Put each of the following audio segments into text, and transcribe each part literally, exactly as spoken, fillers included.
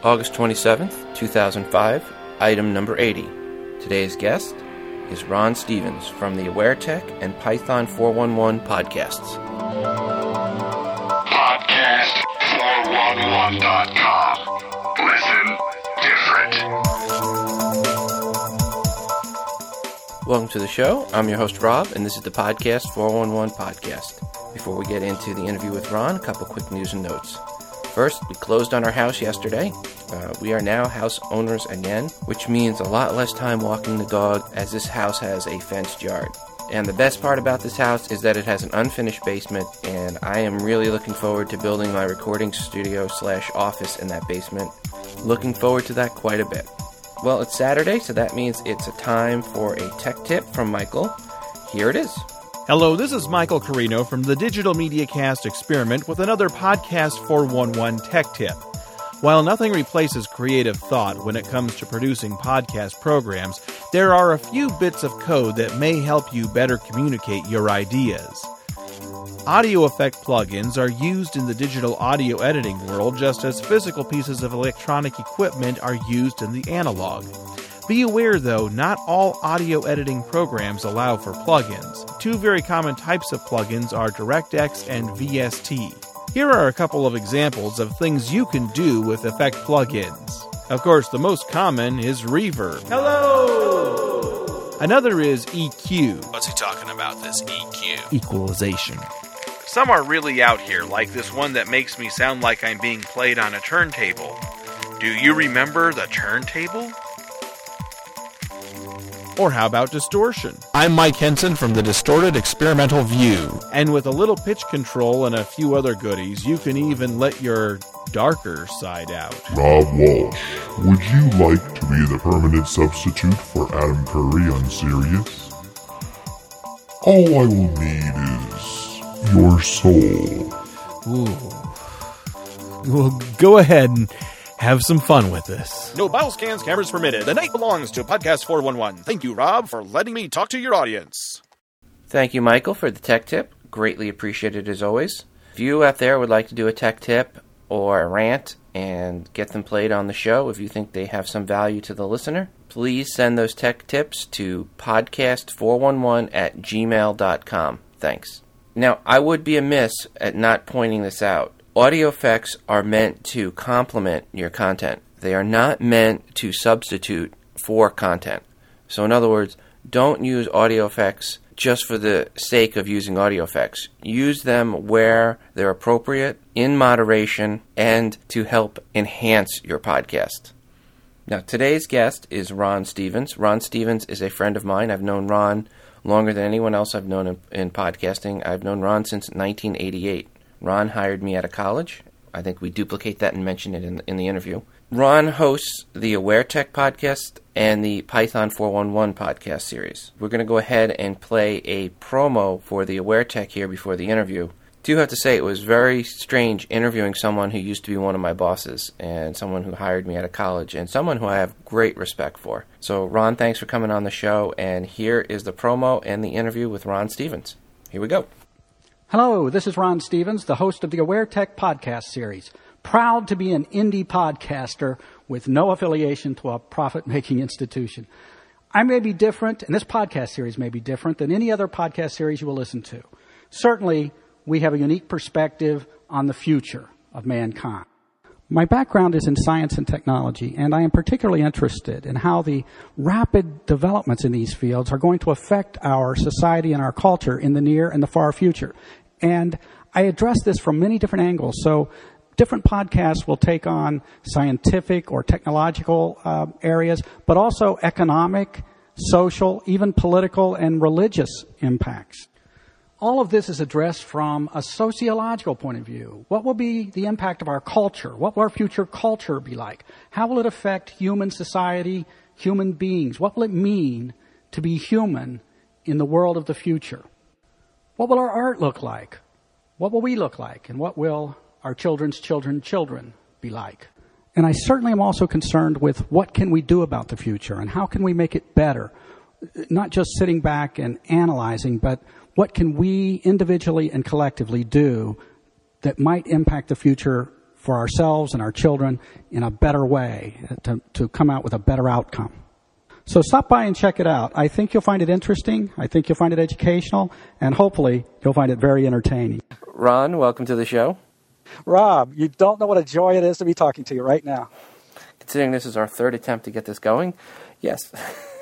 August twenty-seventh, two thousand five, item number eighty. Today's guest is Ron Stevens from the AwareTech and Python four one one podcasts. podcast four one one dot com. Listen different. Welcome to the show. I'm your host, Rob, and this is the Podcast four one one podcast. Before we get into the interview with Ron, a couple quick news and notes. First, we closed on our house yesterday. Uh, we are now house owners again, which means a lot less time walking the dog, as this house has a fenced yard. And the best part about this house is that it has an unfinished basement, and I am really looking forward to building my recording studio slash office in that basement. Looking forward to that quite a bit. Well, it's Saturday, so that means it's a time for a tech tip from Michael. Here it is. Hello, this is Michael Carino from the Digital Media Cast Experiment with another Podcast four one one tech tip. While nothing replaces creative thought when it comes to producing podcast programs, there are a few bits of code that may help you better communicate your ideas. Audio effect plugins are used in the digital audio editing world just as physical pieces of electronic equipment are used in the analog. Be aware, though, not all audio editing programs allow for plugins. Two very common types of plugins are DirectX and V S T. Here are a couple of examples of things you can do with effect plugins. Of course, the most common is reverb. Hello! Another is E Q. What's he talking about, this E Q? Equalization. Some are really out here, like this one that makes me sound like I'm being played on a turntable. Do you remember the turntable? Or how about distortion? I'm Mike Henson from the Distorted Experimental View. And with a little pitch control and a few other goodies, you can even let your darker side out. Rob Walsh, would you like to be the permanent substitute for Adam Curry on Sirius? All I will need is your soul. Ooh. Well, go ahead and have some fun with this. No bottle scans, cameras permitted. The night belongs to Podcast four one one. Thank you, Rob, for letting me talk to your audience. Thank you, Michael, for the tech tip. Greatly appreciated as always. If you out there would like to do a tech tip or a rant and get them played on the show, if you think they have some value to the listener, please send those tech tips to podcast four one one at gmail dot com. Thanks. Now, I would be amiss at not pointing this out. Audio effects are meant to complement your content. They are not meant to substitute for content. So in other words, don't use audio effects just for the sake of using audio effects. Use them where they're appropriate, in moderation, and to help enhance your podcast. Now, today's guest is Ron Stevens. Ron Stevens is a friend of mine. I've known Ron longer than anyone else I've known in, in podcasting. I've known Ron since nineteen eighty-eight. Ron hired me out of college. I think we duplicate that and mention it in, in the interview. Ron hosts the AwareTech podcast and the Python four one one podcast series. We're going to go ahead and play a promo for the AwareTech here before the interview. I do have to say it was very strange interviewing someone who used to be one of my bosses and someone who hired me out of college and someone who I have great respect for. So Ron, thanks for coming on the show, and here is the promo and the interview with Ron Stevens. Here we go. Hello, this is Ron Stevens, the host of the AwareTech podcast series. Proud to be an indie podcaster with no affiliation to a profit-making institution. I may be different, and this podcast series may be different than any other podcast series you will listen to. Certainly, we have a unique perspective on the future of mankind. My background is in science and technology, and I am particularly interested in how the rapid developments in these fields are going to affect our society and our culture in the near and the far future. And I address this from many different angles. So different podcasts will take on scientific or technological uh, areas, but also economic, social, even political and religious impacts. All of this is addressed from a sociological point of view. What will be the impact of our culture? What will our future culture be like? How will it affect human society, human beings? What will it mean to be human in the world of the future? What will our art look like? What will we look like? And what will our children's children's children be like? And I certainly am also concerned with what can we do about the future and how can we make it better? Not just sitting back and analyzing, but what can we individually and collectively do that might impact the future for ourselves and our children in a better way, to, to come out with a better outcome. So stop by and check it out. I think you'll find it interesting. I think you'll find it educational. And hopefully you'll find it very entertaining. Ron, welcome to the show. Rob, you don't know what a joy it is to be talking to you right now. Considering this is our third attempt to get this going, yes.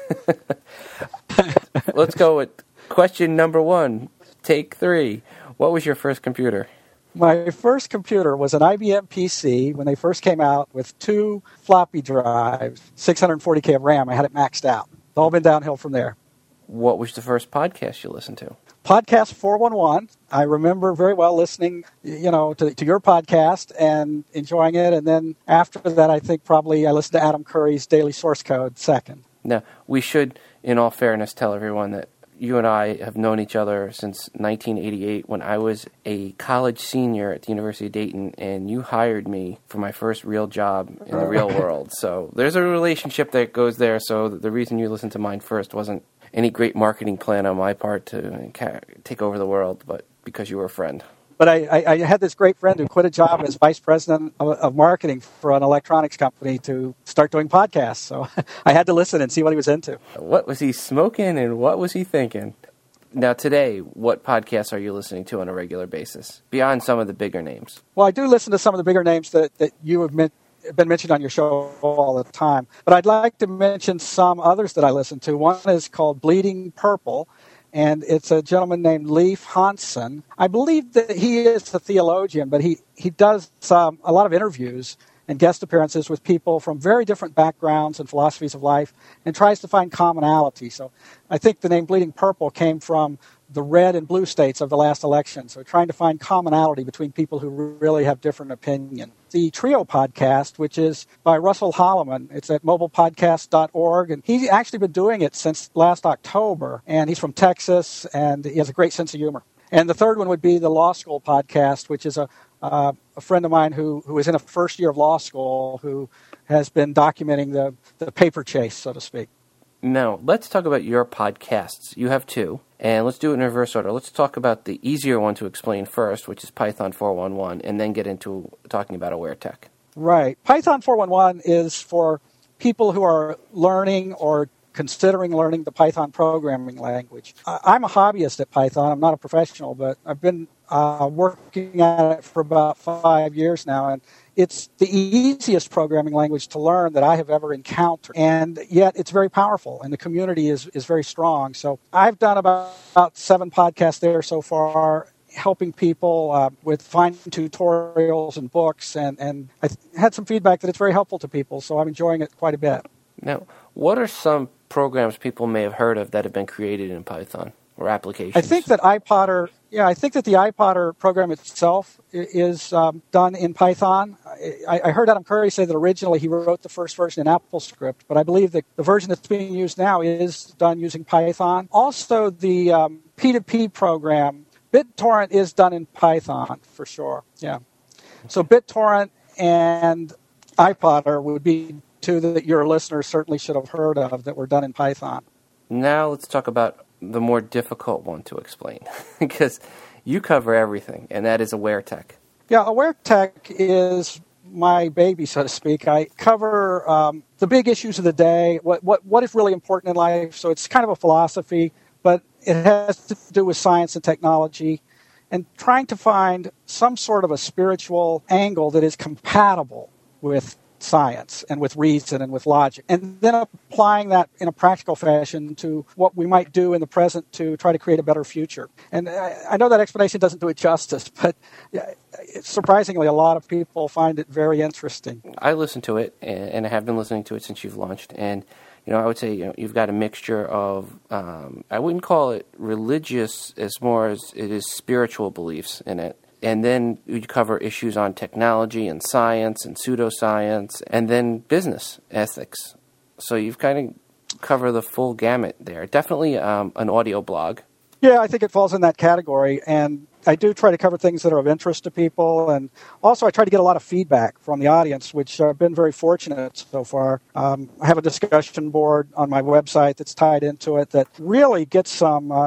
Let's go with question number one. Take three. What was your first computer? My first computer was an I B M P C when they first came out with two floppy drives, six hundred forty K of RAM. I had it maxed out. It's all been downhill from there. What was the first podcast you listened to? Podcast four one one. I remember very well listening, you know, to, to your podcast and enjoying it. And then after that, I think probably I listened to Adam Curry's Daily Source Code second. Now, we should, in all fairness, tell everyone that you and I have known each other since nineteen eighty-eight when I was a college senior at the University of Dayton, and you hired me for my first real job in the real world. So there's a relationship that goes there. So the reason you listened to mine first wasn't any great marketing plan on my part to take over the world, but because you were a friend. But I, I, I had this great friend who quit a job as vice president of, of marketing for an electronics company to start doing podcasts. So I had to listen and see what he was into. What was he smoking and what was he thinking? Now today, what podcasts are you listening to on a regular basis, beyond some of the bigger names? Well, I do listen to some of the bigger names that, that you have met, been mentioned on your show all the time. But I'd like to mention some others that I listen to. One is called Bleeding Purple. And it's a gentleman named Leif Hansen. I believe that he is a theologian, but he, he does um, a lot of interviews and guest appearances with people from very different backgrounds and philosophies of life and tries to find commonality. So I think the name Bleeding Purple came from the red and blue states of the last election. So trying to find commonality between people who really have different opinions. The Trio podcast, which is by Russell Holloman. It's at mobile podcast dot org. And he's actually been doing it since last October. And he's from Texas, and he has a great sense of humor. And the third one would be the Law School podcast, which is a, uh, a friend of mine who, who is in a first year of law school who has been documenting the, the paper chase, so to speak. Now, let's talk about your podcasts. You have two, and let's do it in reverse order. Let's talk about the easier one to explain first, which is Python four one one, and then get into talking about AwareTech. Right. Python four one one is for people who are learning or considering learning the Python programming language. I'm a hobbyist at Python. I'm not a professional, but I've been uh, working at it for about five years now, and it's the easiest programming language to learn that I have ever encountered, and yet it's very powerful, and the community is, is very strong. So I've done about, about seven podcasts there so far, helping people uh, with fine tutorials and books, and, and I had some feedback that it's very helpful to people, so I'm enjoying it quite a bit. Now, what are some programs people may have heard of that have been created in Python or applications? I think that iPodder, yeah, I think that the iPodder program itself is um, done in Python. I, I heard Adam Curry say that originally he wrote the first version in AppleScript, but I believe that the version that's being used now is done using Python. Also, the um, P two P program, BitTorrent, is done in Python for sure. Yeah, so BitTorrent and iPodder would be two that your listeners certainly should have heard of that were done in Python. Now let's talk about the more difficult one to explain, because you cover everything, and that is AwareTech. Yeah, AwareTech is my baby, so to speak. I cover um, the big issues of the day, what, what what is really important in life. So it's kind of a philosophy, but it has to do with science and technology, and trying to find some sort of a spiritual angle that is compatible with science and with reason and with logic, and then applying that in a practical fashion to what we might do in the present to try to create a better future. And I, I know that explanation doesn't do it justice, but surprisingly, a lot of people find it very interesting. I listen to it, and I have been listening to it since you've launched, and you know, I would say you know, you've got a mixture of, um, I wouldn't call it religious as more as it is spiritual beliefs in it. And then you cover issues on technology and science and pseudoscience, and then business ethics. So you've kind of covered the full gamut there. Definitely um, an audio blog. Yeah, I think it falls in that category. And I do try to cover things that are of interest to people. And also I try to get a lot of feedback from the audience, which I've been very fortunate so far. Um, I have a discussion board on my website that's tied into it that really gets some uh,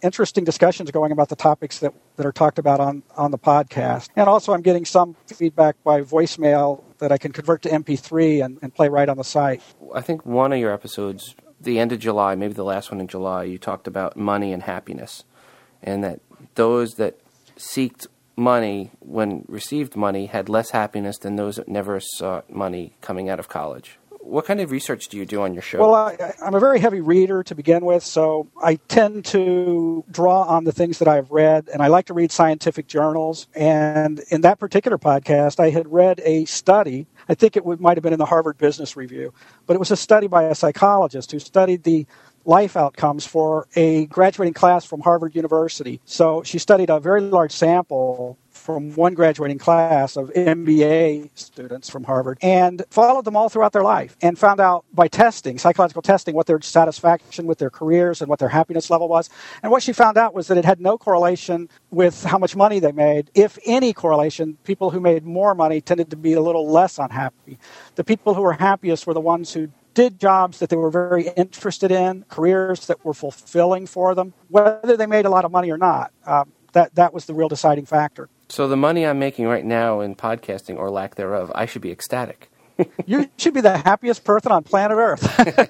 interesting discussions going about the topics that, that are talked about on, on the podcast. And also I'm getting some feedback by voicemail that I can convert to M P three and, and play right on the site. I think one of your episodes, the end of July, maybe the last one in July, you talked about money and happiness, and that those that seeked money when received money had less happiness than those that never sought money coming out of college. What kind of research do you do on your show? Well, I, I'm a very heavy reader to begin with, so I tend to draw on the things that I've read, and I like to read scientific journals. And in that particular podcast, I had read a study. I think it would, might have been in the Harvard Business Review, but it was a study by a psychologist who studied the life outcomes for a graduating class from Harvard University. So she studied a very large sample from one graduating class of M B A students from Harvard and followed them all throughout their life and found out by testing, psychological testing, what their satisfaction with their careers and what their happiness level was. And what she found out was that it had no correlation with how much money they made. If any correlation, people who made more money tended to be a little less unhappy. The people who were happiest were the ones who did jobs that they were very interested in, careers that were fulfilling for them, whether they made a lot of money or not. Um, that, that was the real deciding factor. So the money I'm making right now in podcasting, or lack thereof, I should be ecstatic. You should be the happiest person on planet Earth.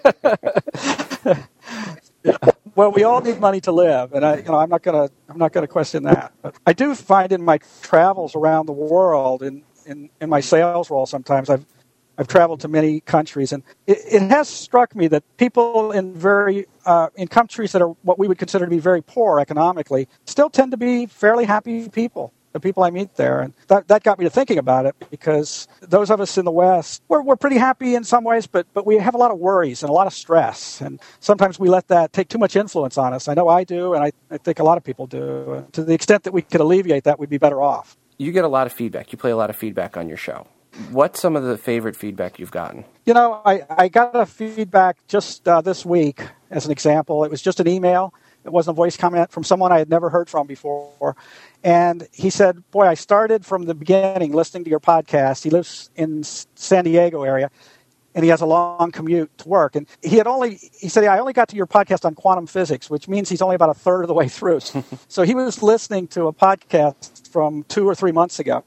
Well, we all need money to live, and I, you know, I'm not going to, I'm not going to question that. But I do find in my travels around the world, in, in, in my sales role, sometimes I've, I've traveled to many countries, and it, it has struck me that people in very, uh, in countries that are what we would consider to be very poor economically, still tend to be fairly happy people. The people I meet there. And that, that got me to thinking about it, because those of us in the West, we're, we're pretty happy in some ways, but, but we have a lot of worries and a lot of stress. And sometimes we let that take too much influence on us. I know I do, and I, I think a lot of people do. And to the extent that we could alleviate that, we'd be better off. You get a lot of feedback. You play a lot of feedback on your show. What's some of the favorite feedback you've gotten? You know, I, I got a feedback just uh, this week, as an example. It was just an email. It wasn't a voice comment from someone I had never heard from before. And he said, boy, I started from the beginning listening to your podcast. He lives in San Diego area, and he has a long commute to work. And he had only, he said, I only got to your podcast on quantum physics, which means he's only about a third of the way through. So he was listening to a podcast from two or three months ago.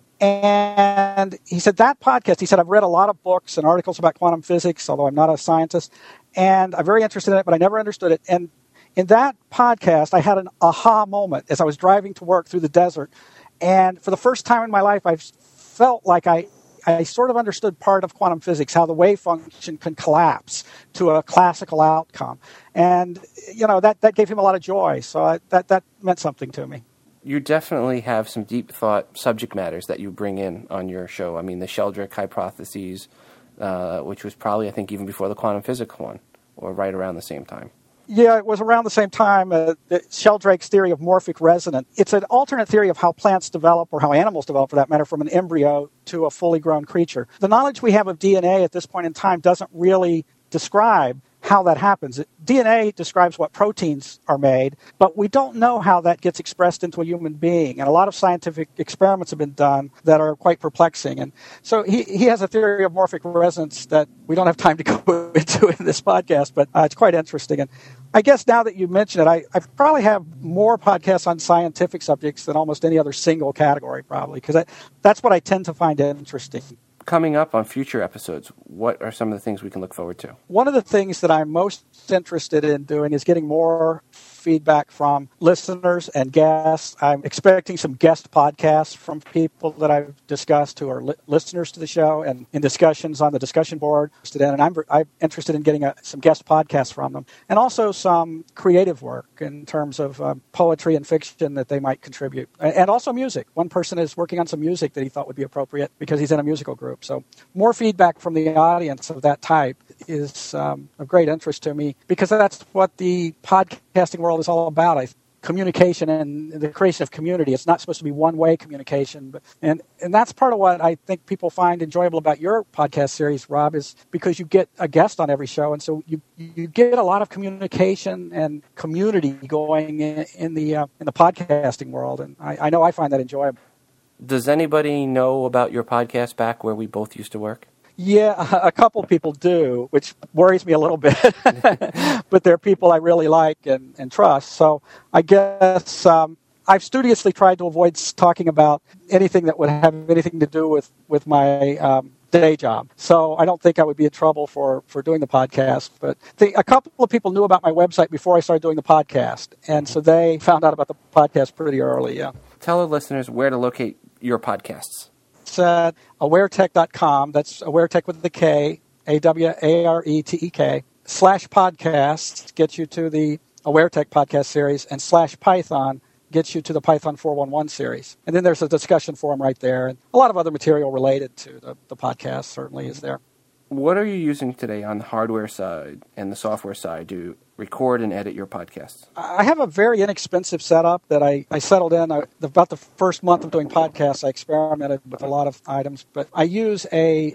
And he said, that podcast, he said, I've read a lot of books and articles about quantum physics, although I'm not a scientist, and I'm very interested in it, but I never understood it. And in that podcast, I had an aha moment as I was driving to work through the desert. And for the first time in my life, I felt like I, I sort of understood part of quantum physics, how the wave function can collapse to a classical outcome. And, you know, that, that gave him a lot of joy. So I, that, that meant something to me. You definitely have some deep thought subject matters that you bring in on your show. I mean, the Sheldrake hypotheses, uh, which was probably, I think, even before the quantum physics one, or right around the same time. Yeah, it was around the same time, uh, the Sheldrake's theory of morphic resonance. It's an alternate theory of how plants develop, or how animals develop for that matter, from an embryo to a fully grown creature. The knowledge we have of D N A at this point in time doesn't really describe how that happens. D N A describes what proteins are made, but we don't know how that gets expressed into a human being. And a lot of scientific experiments have been done that are quite perplexing. And so he, he has a theory of morphic resonance that we don't have time to go into in this podcast, but uh, it's quite interesting. And I guess now that you mention it, I, I probably have more podcasts on scientific subjects than almost any other single category, probably, because that's what I tend to find interesting. Coming up on future episodes, what are some of the things we can look forward to? One of the things that I'm most interested in doing is getting more feedback from listeners and guests. I'm expecting some guest podcasts from people that I've discussed who are li- listeners to the show, and in discussions on the discussion board. And I'm, I'm interested in getting a, some guest podcasts from them, and also some creative work in terms of um, poetry and fiction that they might contribute, and also music. One person is working on some music that he thought would be appropriate because he's in a musical group. So more feedback from the audience of that type is um, of great interest to me, because that's what the podcasting world is all about. I, communication and the creation of community. It's not supposed to be one-way communication. But, and, and that's part of what I think people find enjoyable about your podcast series, Rob, is because you get a guest on every show. And so you, you get a lot of communication and community going in, in, the, uh, in the podcasting world. And I, I know I find that enjoyable. Does anybody know about your podcast back where we both used to work? Yeah, a couple people do, which worries me a little bit. But they're people I really like and, and trust. So I guess um, I've studiously tried to avoid talking about anything that would have anything to do with, with my um, day job. So I don't think I would be in trouble for, for doing the podcast. But the, a couple of people knew about my website before I started doing the podcast. And so they found out about the podcast pretty early, yeah. Tell the listeners where to locate your podcasts. It's at awaretech dot com. That's awaretech with the K, A W A R E T E K, slash podcasts gets you to the AwareTech podcast series, and slash Python gets you to the Python four one one series. And then there's a discussion forum right there. And a lot of other material related to the, the podcast certainly is there. What are you using today on the hardware side and the software side to record and edit your podcasts? I have a very inexpensive setup that I, I settled in. I, about the first month of doing podcasts, I experimented with a lot of items. But I use a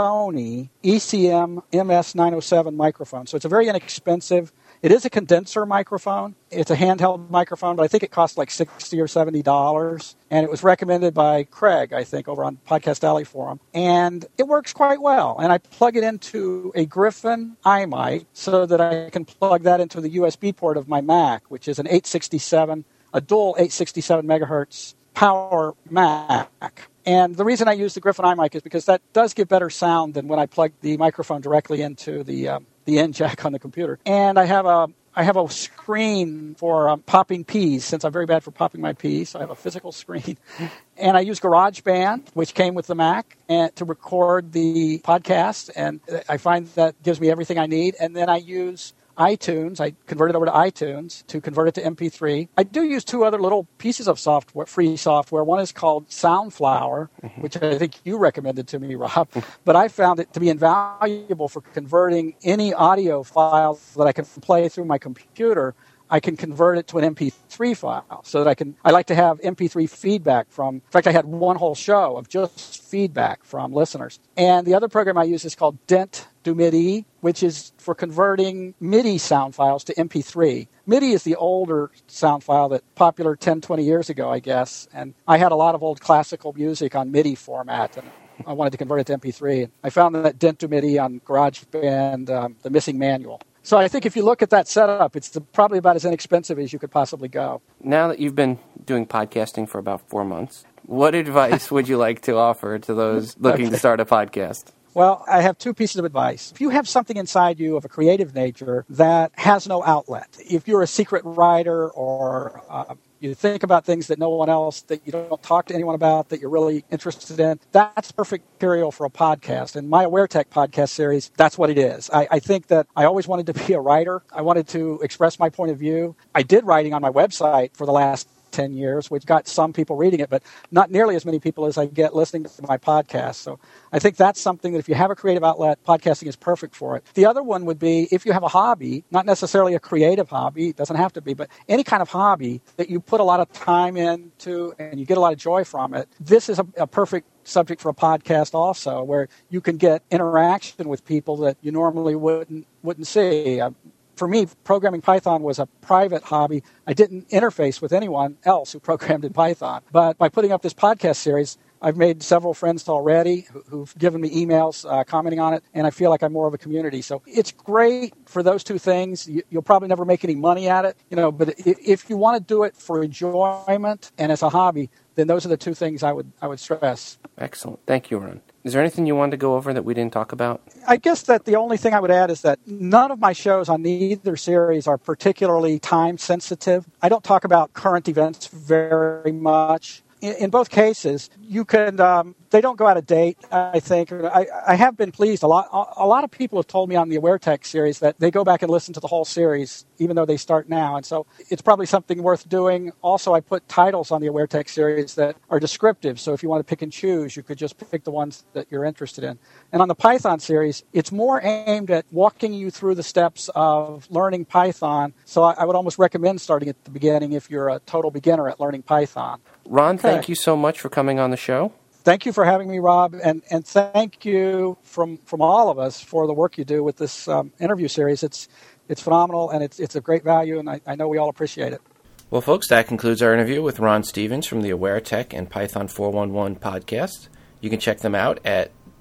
Sony E C M M S nine oh seven microphone. So it's a very inexpensive. It is a condenser microphone. It's a handheld microphone, but I think it costs like sixty or seventy dollars. And it was recommended by Craig, I think, over on Podcast Alley Forum. And it works quite well. And I plug it into a Griffin iMic so that I can plug that into the U S B port of my Mac, which is an eight sixty-seven, a dual eight sixty-seven megahertz power Mac. And the reason I use the Griffin iMic is because that does give better sound than when I plug the microphone directly into the um, the end jack on the computer. And I have a I have a screen for um, popping peas, since I'm very bad for popping my peas. So I have a physical screen. And I use GarageBand, which came with the Mac, and to record the podcast. And I find that gives me everything I need. And then I use iTunes. I convert it over to iTunes to convert it to M P three. I do use two other little pieces of software, free software. One is called Soundflower, mm-hmm. which I think you recommended to me, Rob. But I found it to be invaluable for converting any audio file that I can play through my computer. I can convert it to an M P three file so that I can, I like to have M P three feedback from, in fact, I had one whole show of just feedback from listeners. And the other program I use is called Dent Do MIDI, which is for converting MIDI sound files to M P three. MIDI is the older sound file that popular ten, twenty years ago, I guess. And I had a lot of old classical music on MIDI format, and I wanted to convert it to M P three. I found that Dent Do MIDI on GarageBand, um, the missing manual. So I think if you look at that setup, it's probably about as inexpensive as you could possibly go. Now that you've been doing podcasting for about four months, what advice would you like to offer to those looking okay. to start a podcast? Well, I have two pieces of advice. If you have something inside you of a creative nature that has no outlet, if you're a secret writer or uh, you think about things that no one else, that you don't talk to anyone about, that you're really interested in, that's perfect material for a podcast. And my AwareTech podcast series, that's what it is. I, I think that I always wanted to be a writer. I wanted to express my point of view. I did writing on my website for the last ten years, which got some people reading it, but not nearly as many people as I get listening to my podcast. So I think that's something that if you have a creative outlet, podcasting is perfect for it. The other one would be if you have a hobby, not necessarily a creative hobby, it doesn't have to be, but any kind of hobby that you put a lot of time into and you get a lot of joy from it, this is a, a perfect subject for a podcast also, where you can get interaction with people that you normally wouldn't wouldn't see. Uh, For me, programming Python was a private hobby. I didn't interface with anyone else who programmed in Python. But by putting up this podcast series, I've made several friends already who've given me emails uh, commenting on it, and I feel like I'm more of a community. So it's great for those two things. You'll probably never make any money at it, you know. But if you want to do it for enjoyment and as a hobby, then those are the two things I would I would stress. Excellent. Thank you, Ron. Is there anything you wanted to go over that we didn't talk about? I guess that the only thing I would add is that none of my shows on either series are particularly time sensitive. I don't talk about current events very much. In, in both cases, you can, um, they don't go out of date, I think. I, I have been pleased. A lot a lot of people have told me on the AwareTech series that they go back and listen to the whole series, even though they start now. And so it's probably something worth doing. Also, I put titles on the AwareTech series that are descriptive. So if you want to pick and choose, you could just pick the ones that you're interested in. And on the Python series, it's more aimed at walking you through the steps of learning Python. So I, I would almost recommend starting at the beginning if you're a total beginner at learning Python. Ron, okay. Thank you so much for coming on the show. Thank you for having me, Rob, and, and thank you from, from all of us for the work you do with this um, interview series. It's it's phenomenal, and it's it's of great value, and I, I know we all appreciate it. Well, folks, that concludes our interview with Ron Stevens from the AwareTech and Python four one one podcast. You can check them out at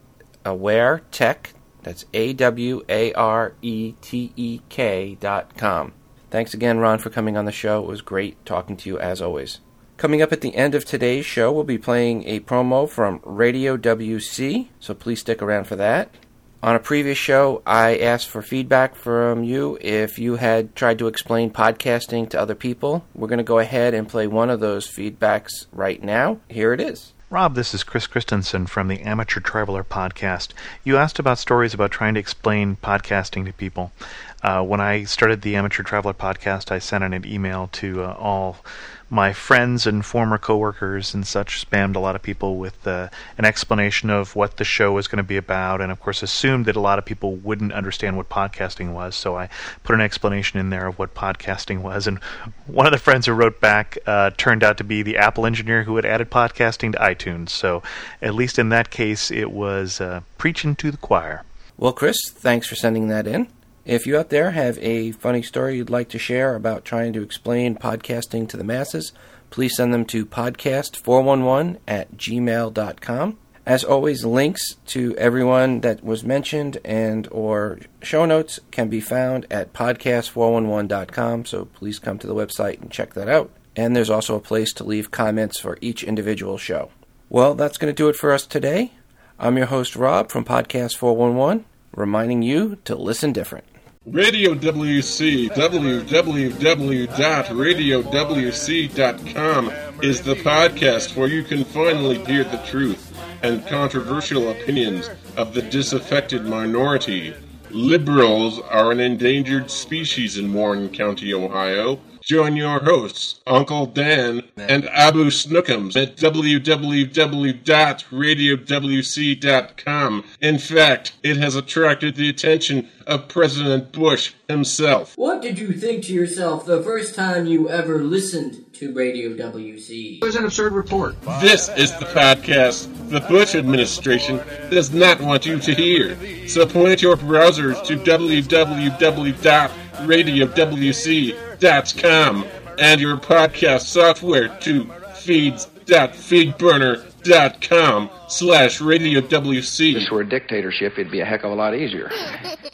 awaretech, that's A W A R E T E K dot com. Thanks again, Ron, for coming on the show. It was great talking to you as always. Coming up at the end of today's show, we'll be playing a promo from Radio W C, so please stick around for that. On a previous show, I asked for feedback from you if you had tried to explain podcasting to other people. We're going to go ahead and play one of those feedbacks right now. Here it is. Rob, this is Chris Christensen from the Amateur Traveler podcast. You asked about stories about trying to explain podcasting to people. Uh, when I started the Amateur Traveler podcast, I sent out an email to uh, all my friends and former coworkers and such, spammed a lot of people with uh, an explanation of what the show was going to be about, and of course assumed that a lot of people wouldn't understand what podcasting was, so I put an explanation in there of what podcasting was. And one of the friends who wrote back uh, turned out to be the Apple engineer who had added podcasting to iTunes, so at least in that case it was uh, preaching to the choir. Well, Chris, thanks for sending that in. If you out there have a funny story you'd like to share about trying to explain podcasting to the masses, please send them to podcast four one one at gmail dot com. As always, links to everyone that was mentioned and or show notes can be found at podcast four one one dot com, so please come to the website and check that out. And there's also a place to leave comments for each individual show. Well, that's going to do it for us today. I'm your host, Rob, from Podcast four one one, reminding you to listen different. Radio W C, w w w dot radio w c dot com, is the podcast where you can finally hear the truth and controversial opinions of the disaffected minority. Liberals are an endangered species in Warren County, Ohio. Join your hosts, Uncle Dan and Abu Snookums, at w w w dot radio w c dot com. In fact, it has attracted the attention of President Bush himself. What did you think to yourself the first time you ever listened to Radio W C? It was an absurd report. This is the podcast the Bush administration does not want you to hear. So point your browsers to w w w dot radio w c dot com and your podcast software to feeds dot feedburner dot com slash radio W C. If this were a dictatorship, it'd be a heck of a lot easier.